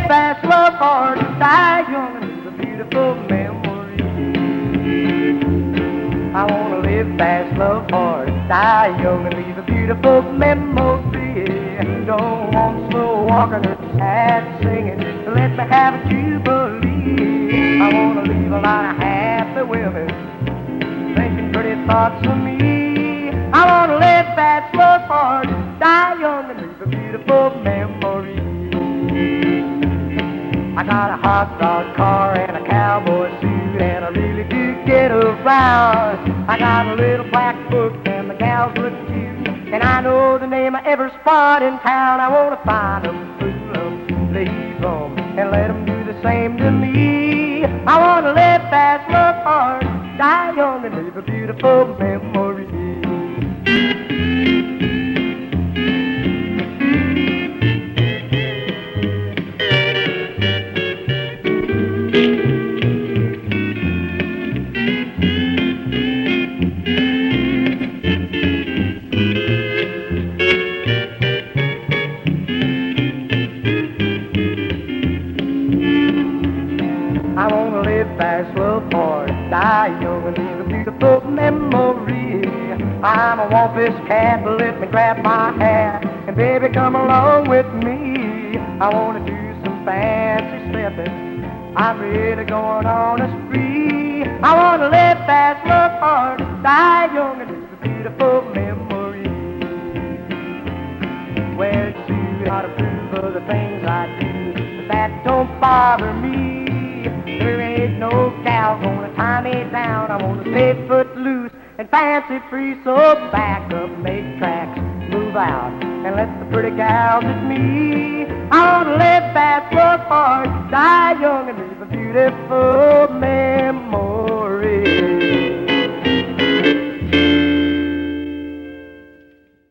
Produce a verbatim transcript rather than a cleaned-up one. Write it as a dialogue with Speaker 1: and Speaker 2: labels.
Speaker 1: fast, love hard, die young, and leave a beautiful memory. I wanna live fast, love hard, die young, and leave a beautiful memory. Don't want slow walking or sad singing, so let me have a jubilee. I wanna leave a lot of happy women thinking pretty thoughts of me. I wanna live fast, love hard, die young, and leave a beautiful memory. I got a hot rod car and a cowboy suit, and I really do get around. I got a little black book and the gals look cute, and I know the name of every spot in town. I wanna find them, fool them, leave them, and let them do the same to me. I wanna live fast, love hard, die young, and leave a beautiful memory. I wanna live fast, love hard, die young, and leave a beautiful memory. I'm a wampus cat, but let me grab my hat, and baby, come along with me. I wanna do some fancy slipping, I'm really going on a spree. I wanna live fast, love hard, die young, and leave a beautiful memory. Well, it's true, not approve of the things I do, but that don't bother me. There ain't no gal gonna tie me down. I wanna stay foot loose and fancy free. So back up, make tracks, move out, and let the pretty gals at me. I wanna live fast, work hard, die young, and leave a beautiful